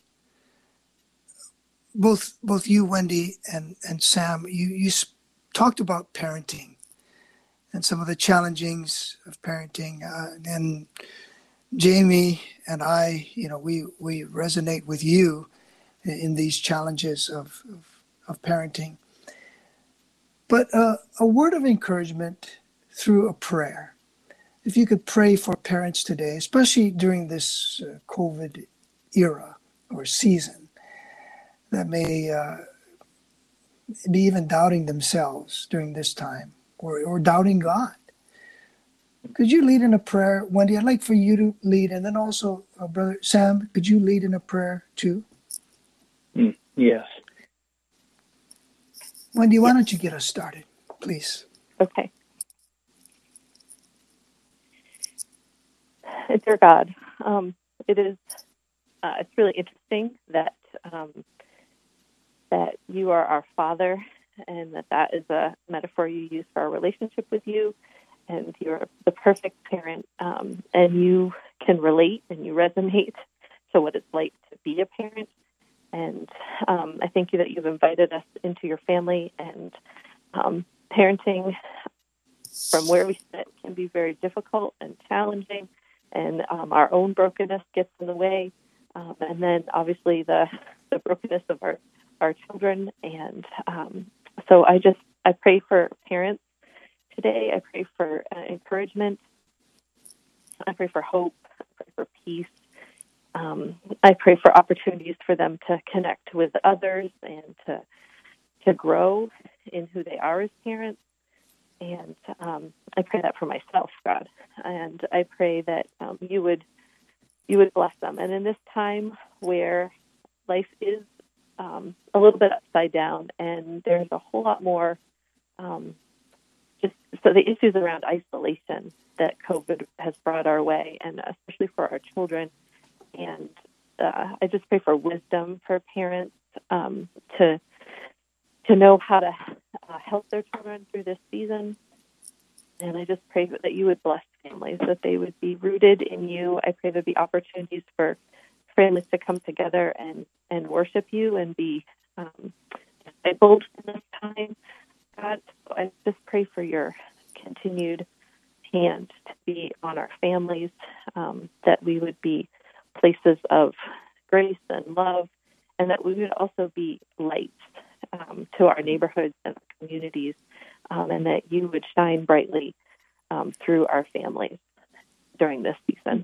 Both both you, Wendy, and, and Sam, you, you talked about parenting and some of the challengings of parenting. Uh, and Jamie and I, you know, we, we resonate with you in these challenges of, of, of parenting. But uh, a word of encouragement through a prayer. If you could pray for parents today, especially during this uh, COVID era or season, that may uh, be even doubting themselves during this time, or, or doubting God. Could you lead in a prayer? Wendy, I'd like for you to lead, and then also, uh, Brother Sam, could you lead in a prayer too? Mm, yes. Wendy, why don't you get us started, please? Okay. Dear God, um, it is, uh, it's really interesting that um, that you are our Father, and that that is a metaphor you use for our relationship with you, and you're the perfect parent, um, and you can relate and you resonate to what it's like to be a parent. And um, I thank you that you've invited us into your family, and um, parenting from where we sit can be very difficult and challenging, and um, our own brokenness gets in the way, um, and then obviously the, the brokenness of our, our children. And um, so I just, I pray for parents today. I pray for uh, encouragement. I pray for hope. I pray for peace. Um, I pray for opportunities for them to connect with others and to to grow in who they are as parents. And um, I pray that for myself, God. And I pray that um, you would you would bless them. And in this time where life is um, a little bit upside down, and there's a whole lot more, um, just so the issues around isolation that COVID has brought our way, and especially for our children. And uh, I just pray for wisdom for parents um, to to know how to uh, help their children through this season. And I just pray that you would bless families, that they would be rooted in you. I pray there'd be opportunities for families to come together and, and worship you and be um, discipled in this time. God, so I just pray for your continued hand to be on our families, um, that we would be places of grace and love, and that we would also be lights um, to our neighborhoods and communities, um, and that you would shine brightly um, through our families during this season.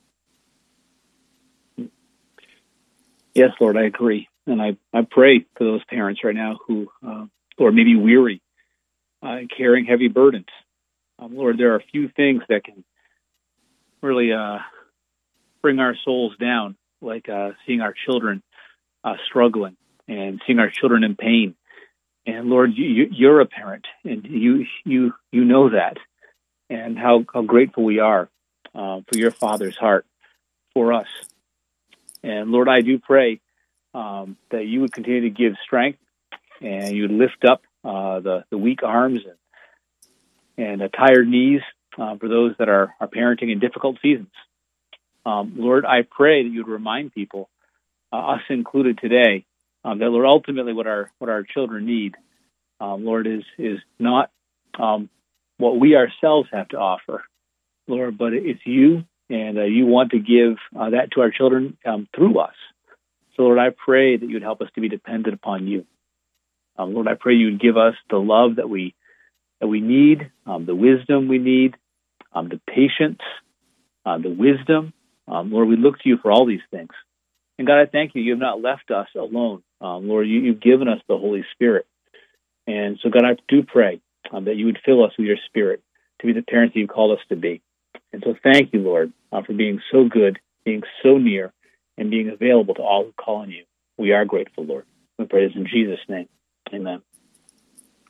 Yes, Lord, I agree. And I, I pray for those parents right now who, uh, Lord, may be weary, uh, carrying heavy burdens. Um, Lord, there are a few things that can really uh, bring our souls down, like uh, seeing our children uh, struggling and seeing our children in pain. And Lord, you, you're a parent, and you you you know that, and how, how grateful we are uh, for your Father's heart for us. And Lord, I do pray um, that you would continue to give strength, and you would lift up uh, the, the weak arms and, and uh, tired knees uh, for those that are, are parenting in difficult seasons. Um, Lord, I pray that you would remind people, uh, us included today, um, that Lord, ultimately what our what our children need, um, Lord, is is not um, what we ourselves have to offer, Lord, but it's you, and uh, you want to give uh, that to our children um, through us. So, Lord, I pray that you would help us to be dependent upon you. Um, Lord, I pray you would give us the love that we that we need, um, the wisdom we need, um, the patience, uh, the wisdom. Um, Lord, we look to you for all these things. And God, I thank you. You have not left us alone. Um, Lord, you, you've given us the Holy Spirit. And so, God, I do pray um, that you would fill us with your Spirit to be the parents that you called us to be. And so thank you, Lord, uh, for being so good, being so near, and being available to all who call on you. We are grateful, Lord. We pray this in Jesus' name. Amen.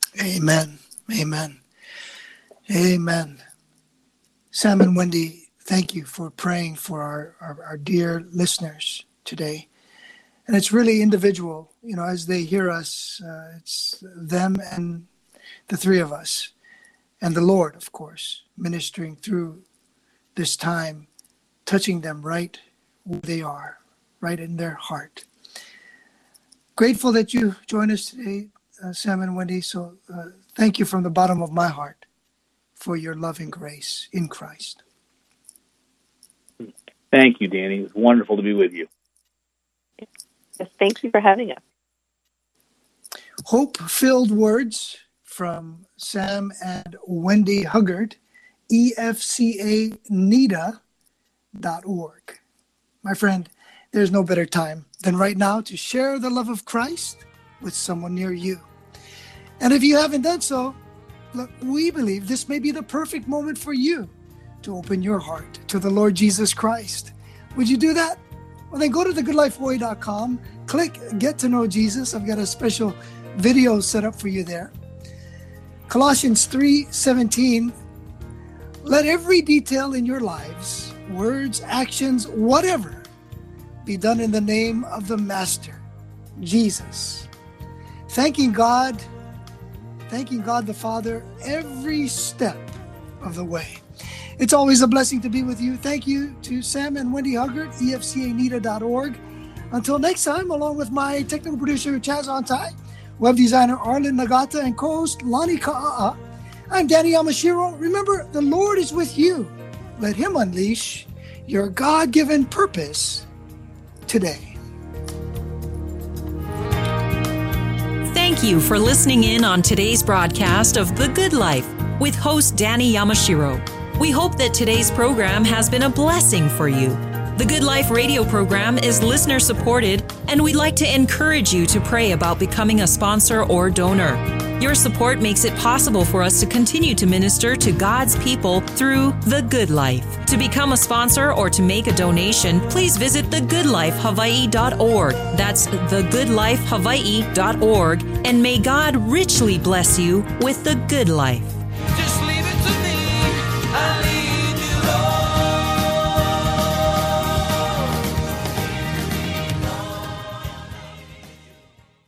Amen. Amen. Amen. Sam and Wendy, thank you for praying for our, our, our dear listeners today. And it's really individual, you know, as they hear us, uh, it's them and the three of us, and the Lord, of course, ministering through this time, touching them right where they are, right in their heart. Grateful that you joined us today, uh, Sam and Wendy. So uh, thank you from the bottom of my heart for your loving grace in Christ. Thank you, Danny. It's wonderful to be with you. Yes, thank you for having us. Hope-filled words from Sam and Wendy Huggard, E F C A N I D A dot org. My friend, there's no better time than right now to share the love of Christ with someone near you. And if you haven't done so, look, we believe this may be the perfect moment for you to open your heart to the Lord Jesus Christ. Would you do that? Well, then go to the good life hawaii dot com, click Get to Know Jesus. I've got a special video set up for you there. Colossians three seventeen, let every detail in your lives, words, actions, whatever, be done in the name of the Master, Jesus. Thanking God, thanking God the Father every step of the way. It's always a blessing to be with you. Thank you to Sam and Wendy Huggard, E F C A N I D A dot org. Until next time, along with my technical producer, Chaz Ontai, web designer Arlen Nagata, and co-host Lonnie Ka'a'a, I'm Danny Yamashiro. Remember, the Lord is with you. Let Him unleash your God-given purpose today. Thank you for listening in on today's broadcast of The Good Life with host Danny Yamashiro. We hope that today's program has been a blessing for you. The Good Life radio program is listener supported, and we'd like to encourage you to pray about becoming a sponsor or donor. Your support makes it possible for us to continue to minister to God's people through The Good Life. To become a sponsor or to make a donation, please visit the good life hawaii dot org. That's the good life hawaii dot org, and may God richly bless you with the good life.